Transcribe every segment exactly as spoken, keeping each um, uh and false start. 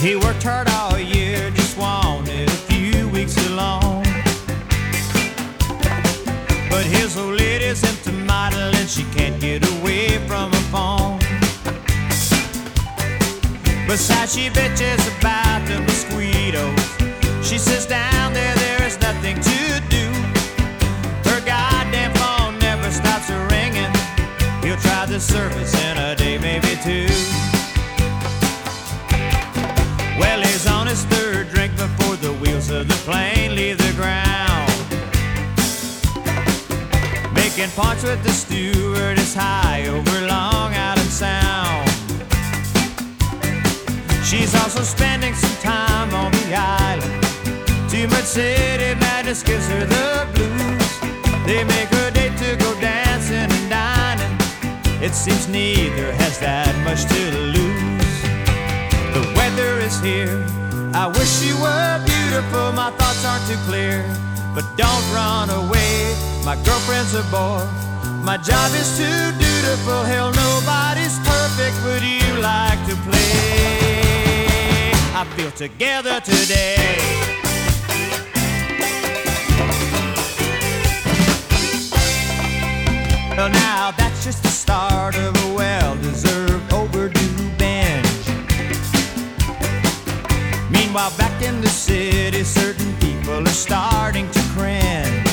He worked hard all year, just wanted a few weeks alone. But his old lady's into model and she can't get away from her phone. Besides, she bitches about the mosquitoes. She says down there there is nothing to do. Her goddamn phone never stops ringing. He'll try the service in a day, maybe two. Well, he's on his third drink before the wheels of the plane leave the ground. Making points with the stewardess high over Long Island Sound. She's also spending some time on the island. Too much city madness gives her the blues. They make her date to go dancing and dining. It seems neither has that much to lose. The weather is here. I wish you were beautiful. My thoughts aren't too clear. But don't run away. My girlfriend's a bore. My job is too dutiful. Hell, nobody's perfect. Would you like to play? I feel together today. Well, now that's just the start of a well-deserved overdue binge. Meanwhile, back in the city, certain people are starting to cringe.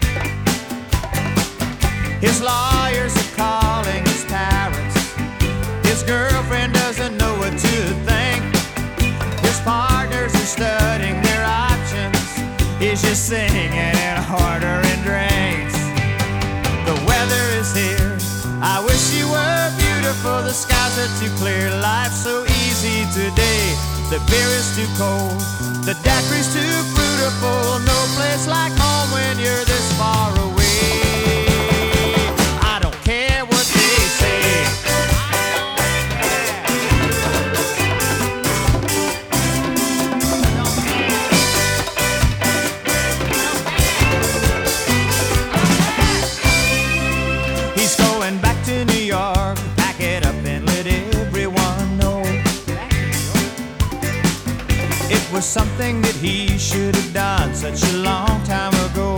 His lawyers are calling his parents. His girlfriend doesn't know what to think. His partners are studying their options. He's just singing and ordering drinks. The weather is here. I wish you were beautiful. The skies are too clear. Life's so easy today. The beer is too cold. The daiquiri's too fruitful. No place like home when you're this far away. I don't care what they say. He's going back to New York. Pack it up and let everyone know. It was something that he should have done such a long time ago.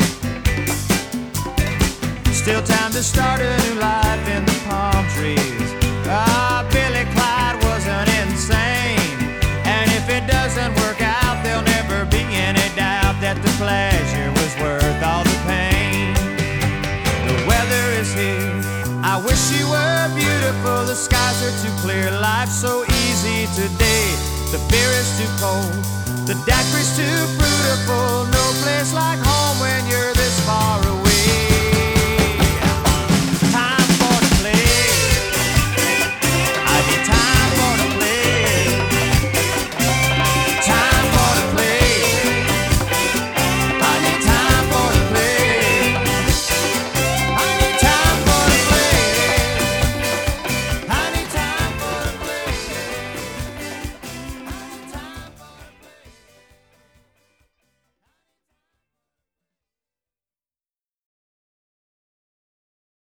Still time to start a new life in the palm trees. Ah, Billy Clyde wasn't insane. And if it doesn't work out, there'll never be any doubt that the pleasure was worth all the pain. The weather is here. I wish you were beautiful. The skies are too clear. Life's so easy today. The beer is too cold. The daiquiri's too fruitful. No place like home.